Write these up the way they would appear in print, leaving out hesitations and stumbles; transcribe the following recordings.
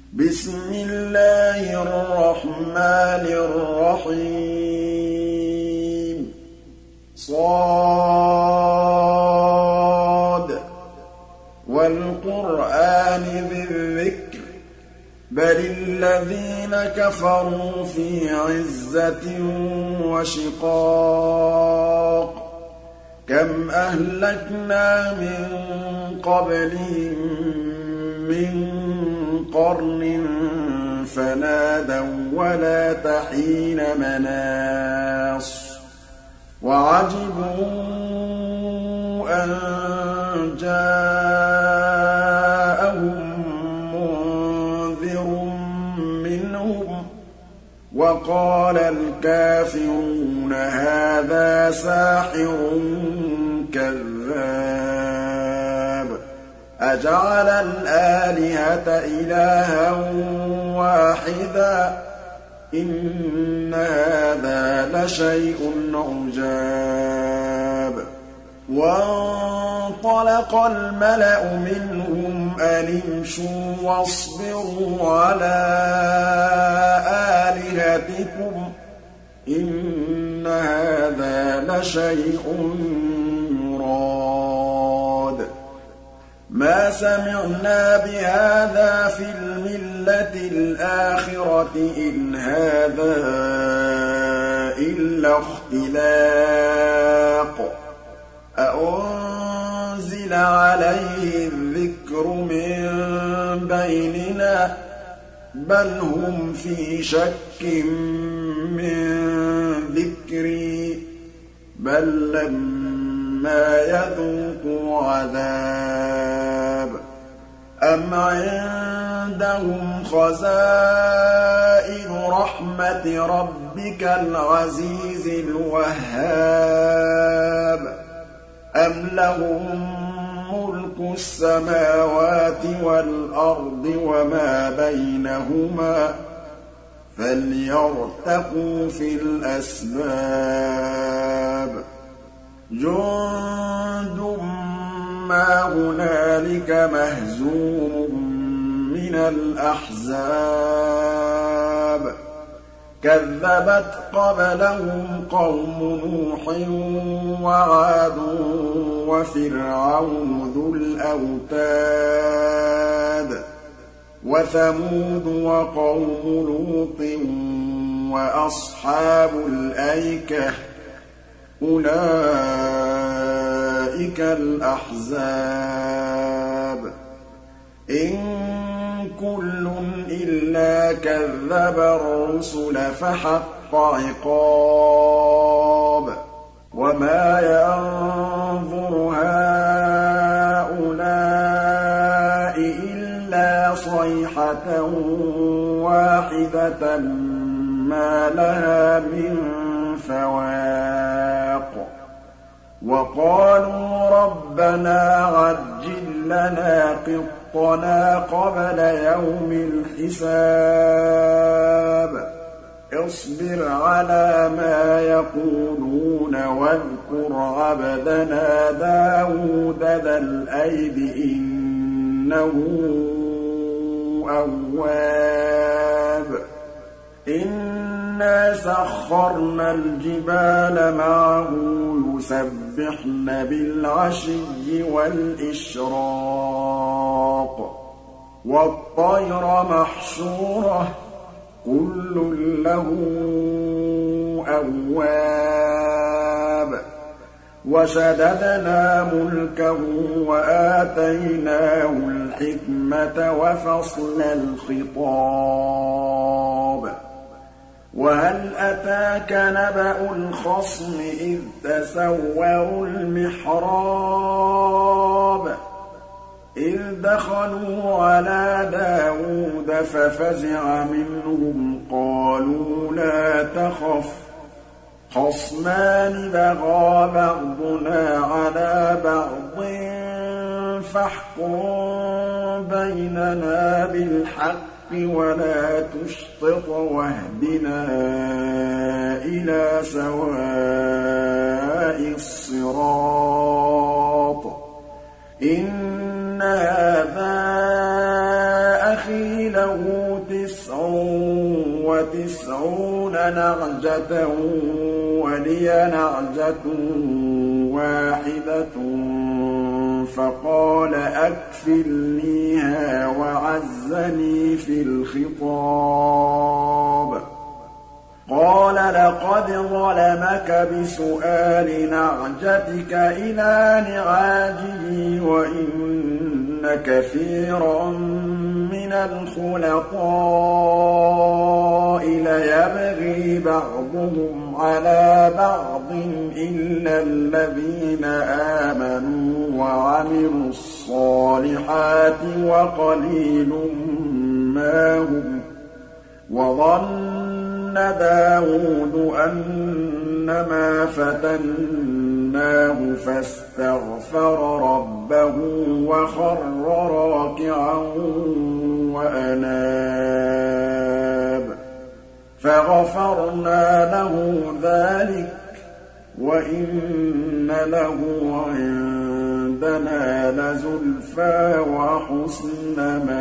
بسم الله الرحمن الرحيم صاد والقرآن ذي الذكر بل الذين كفروا في عزة وشقاق كم أهلكنا من قبلهم من قرن فنادوا ولا تحين مناص وعجبوا أن جاءهم منذر منهم وقال الكافرون هذا ساحر كذاب أجعل الآلهة إلها واحدا إن هذا لشيء عجاب وانطلق الملأ منهم أن امشوا واصبروا على آلهتكم إن هذا لشيء يراد ما سمعنا بهذا في الملة الآخرة إن هذا إلا اختلاق أأنزل عليه الذكر من بيننا بل هم في شك من ذكري بل لما يذوقوا عذاب أم عندهم خزائن رحمة ربك العزيز الوهاب أم لهم ملك السماوات والأرض وما بينهما فليرتقوا في الأسباب جند ما هنالك مهزوم من الأحزاب كذبت قبلهم قوم نوح وعاد وفرعون ذو الأوتاد وثمود وقوم لوط وأصحاب الأيكة أولئك الأحزاب إن كل إلا كذب الرسل فحق عقاب وما ينظر هؤلاء إلا صيحة واحدة ما لها من فواق وقالوا ربنا عجل لنا قطنا قبل يوم الحساب اصبر على ما يقولون واذكر عبدنا داود ذا الأيد إنه أواب إنا سخرنا الجبال معه يسبحن بالعشي والإشراق والطير محشورة كل له أواب وشددنا ملكه وآتيناه الحكمة وفصل الخطاب وهل أتاك نبأ الخصم إذ تسوروا المحراب إذ دخلوا على داود ففزع منهم قالوا لا تخف خصمان بغى بعضنا على بعض فاحكم بيننا بالحق ولا تشطط واهدنا إلى سواء الصراط إن هذا أخي له 99 نعجة ولي نعجة واحدة فقال أكفلنيها وعزني في الخطاب قال لقد ظلمك بسؤال نعجتك إلى نعاجه وإن كثيرا من الخلطاء ليبغي بعضهم على بعض إلا الذين آمنوا وعملوا الصالحات وقليل ما هم وظن داود أنما فتناه فاستغفر ربه وخر راكعا وأناب فغفرنا له ذلك وإن له عندنا لزلفى وحسن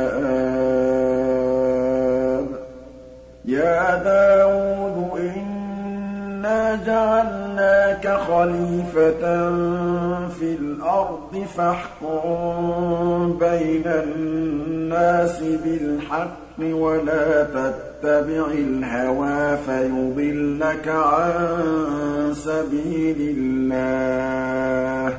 مآب يا داود إنا جعلناك خليفة في الأرض فاحكم بين الناس بالحق ولا تتبع الهوى فيضلك عن سبيل الله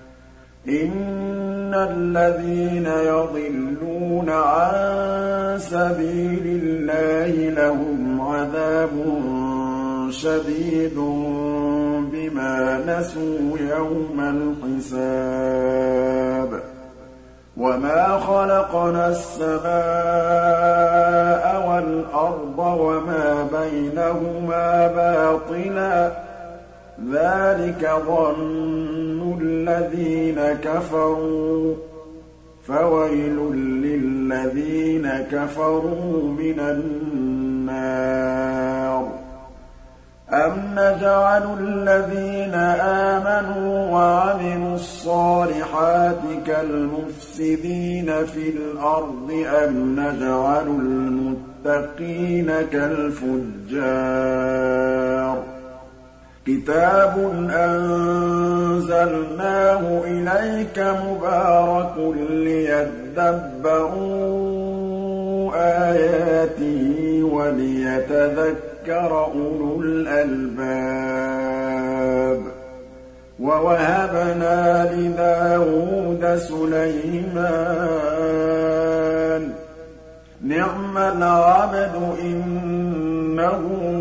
إن الذين يضلون عن سبيل الله لهم عذاب شديد بما نسوا يوم الحساب وما خلقنا السماء والأرض وما بينهما باطلا ذلك ظن الذين كفروا فويل للذين كفروا من النار أم نجعل الذين آمنوا وعملوا الصالحات كالمفسدين في الأرض أم نجعل المتقين كالفجار كتاب أنزلناه إليك مبارك ليدبروا آياته وليتذكر أولو الألباب ووهبنا لداود سليمان نعم العبد إنه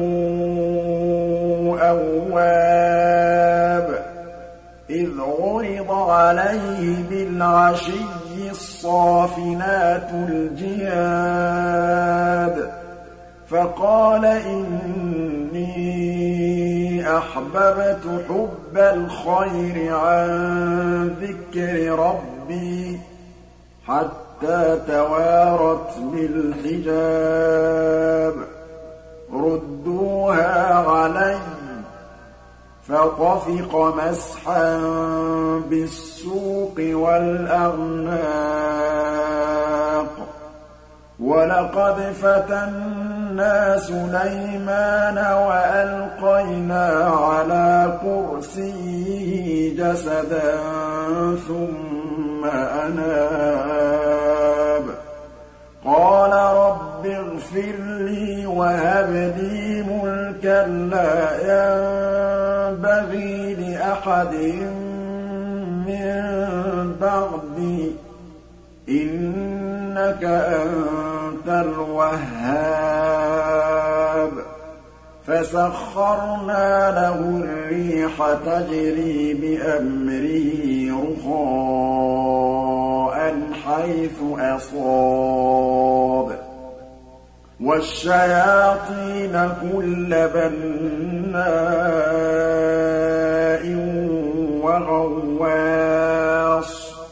أواب إذ عرض عليه بالعشي الصافنات الجياد فقال إني أحببت حب الخير عن ذكر ربي حتى توارت بالحجاب ردوها علي فطفق مسحا بالسوق والأعناق ولقد فتنا سليمان وألقينا على كرسيه جسدا ثم أناب قال رب اغفر لي وهب لي ملكا لا ينبغي لأحد من بعدي إنك أنت الوهاب فسخرنا له الريح تجري بأمره رخاء حيث أصاب والشياطين كل بناء وغواص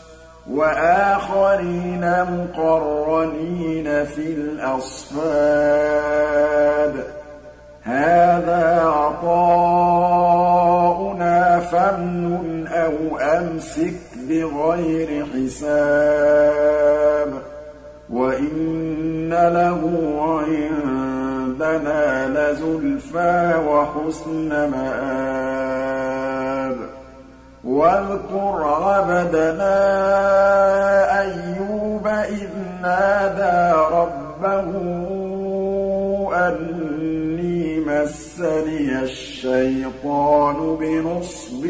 وآخرين مقرنين في الأصفاد هذا عطاؤنا فامنن أو أمسك بغير حساب وإن له عندنا لزلفى وحسن مآب واذكر عبدنا أيوب إذ نادى ربه أني مسني الشيطان بنصب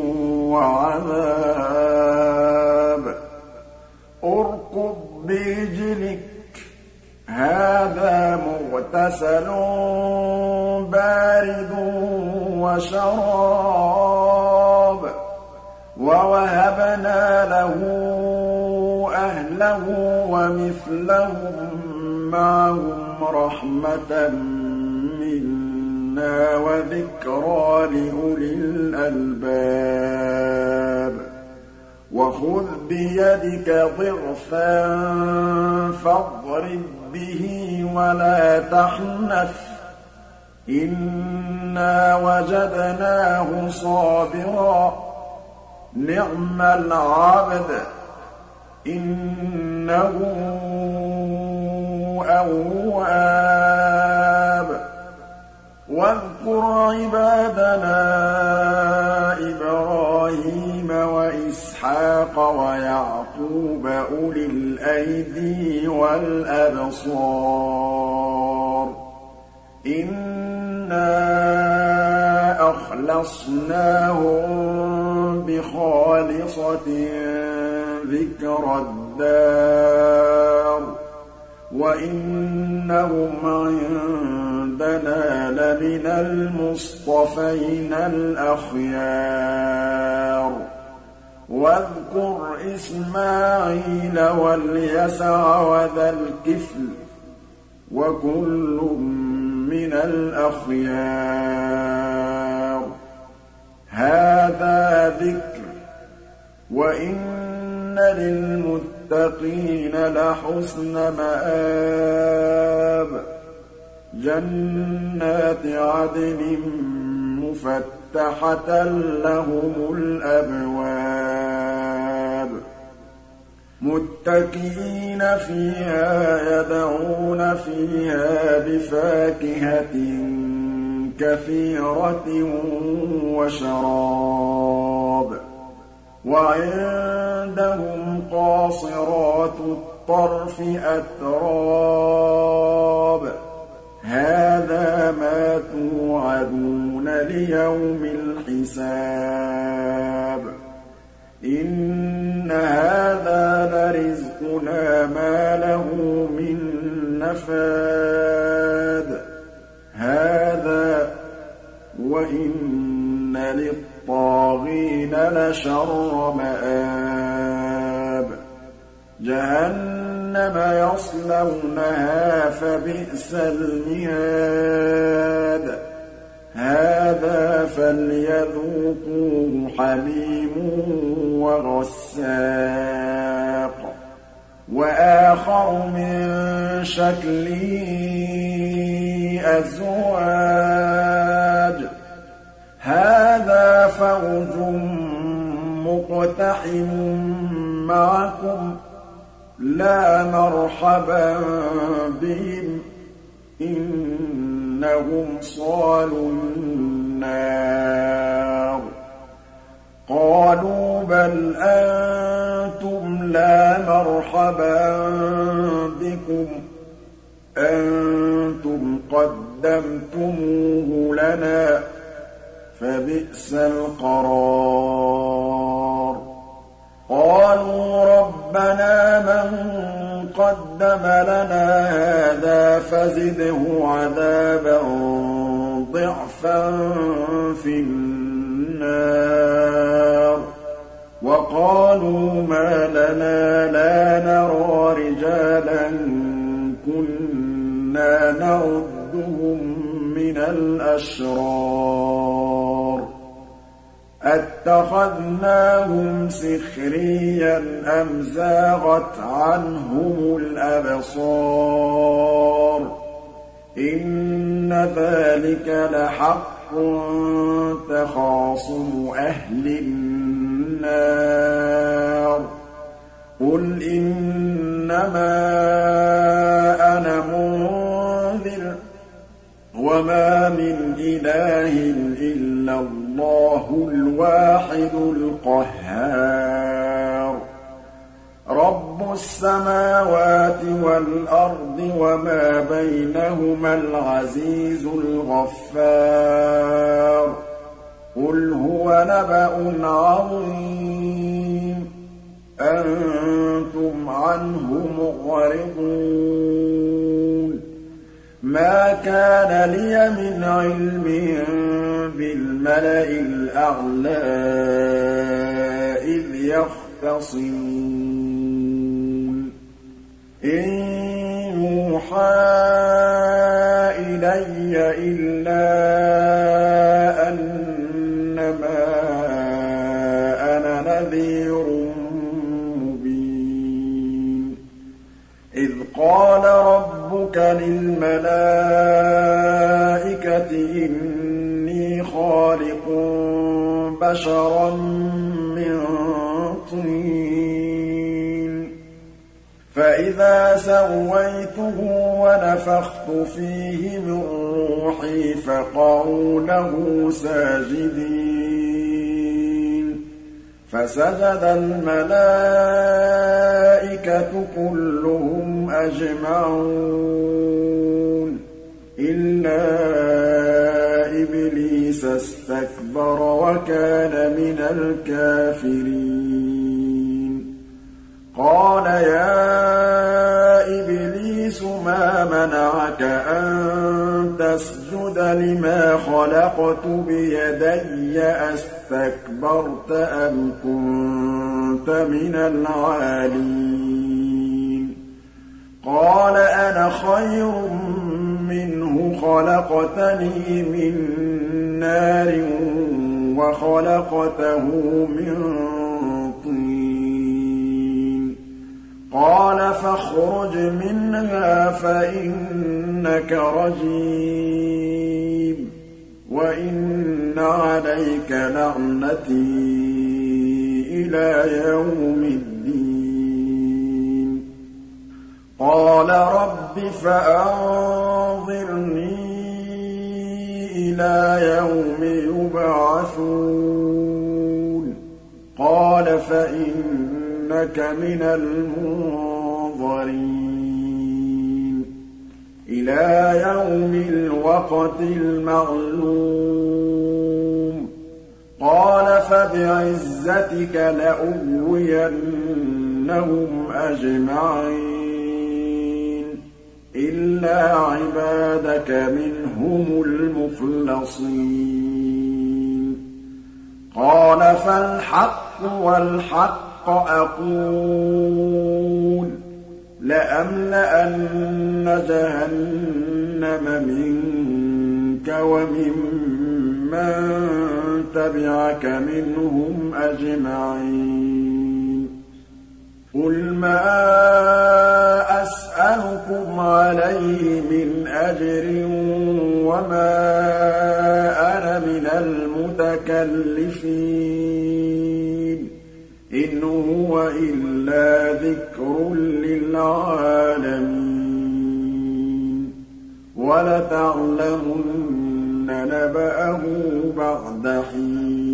وعذاب اركض برجلك هذا مغتسل بارد وشراب ووهبنا له أهله ومثلهم معهم رحمة منا وذكرى لأولي الألباب وخذ بيدك ضغثا فاضرب به ولا تحنث إنا وجدناه صابرا نعم العبد إنه أواب واذكر عبادنا إبراهيم وإسحاق ويعقوب أولي الأيدي والأبصار إنا أخلصناهم بخالصة ذكر الدار وإنهم عندنا لمن المصطفين الأخيار واذكر إسماعيل واليسع وذا الكفل وكل من الأخيار هذا ذكر وإن للمتقين لحسن مآب جنات عدن مفتحة لهم الأبواب متكئين فيها يدعون فيها بفاكهة كثيرة وشراب وعندهم قاصرات الطرف أتراب هذا ما توعدون ليوم الحساب إن هذا لرزقنا ما له من نفاد هذا وإن للطاغين لشر مآب جهنم يصلونها فبئس المهاد هذا فليذوقوه حميم وغساق وآخر من شكله أزواج هذا فوج مقتحم معكم لا مرحبا بهم إنهم صالوا النار قالوا بل أنتم لا مرحبا بكم أنتم قدمتموه لنا فبئس القرار قالوا ربنا من قدم لنا هذا فزده عذابا ضعفا في النار وقالوا ما لنا لا نرى رجالا كنا نعدهم من الأشرار أتخذناهم سخريا أم زاغت عنهم الأبصار إن ذلك لحق تخاصم أهل النار قل إنما أنا وما من إله إلا الله الواحد القهار رب السماوات والأرض وما بينهما العزيز الغفار قل هو نبأ عظيم أنتم عنه معرضون ما كان لي من علم بالملأ الأعلى إذ يختصمون إن يوحى إلي إلا أنما أنا نذير مبين إذ قال ربك للملائكة إني خالق بشرا من طين فإذا سويته ونفخت فيه من روحي فقعوا له ساجدين فسجد الملائكة كلهم أجمعون إلا إبليس استكبر وكان من الكافرين قال يا إبليس ما منعك أن تسجد لما خلقت بيدي أستكبرت أم كنت من العالين قال أنا خير منه خلقتني من نار وخلقته من طين قال فاخرج منها فإنك رجيم وإن عليك لعنتي إلى يوم الدين قال رب فأنظرني إلى يوم يبعثون قال فإنك من المنظرين إلى يوم الوقت المعلوم قال فبعزتك لأغوينهم أجمعين إلا عبادك منهم المخلصين قال فالحق والحق أقول لأملأن جهنم منك وممن تبعك منهم أجمعين قل ما أسألكم عليه من أجر وما أنا من المتكلفين إن هو إلا ذكر للعالمين ولتعلمن نبأه بعد حين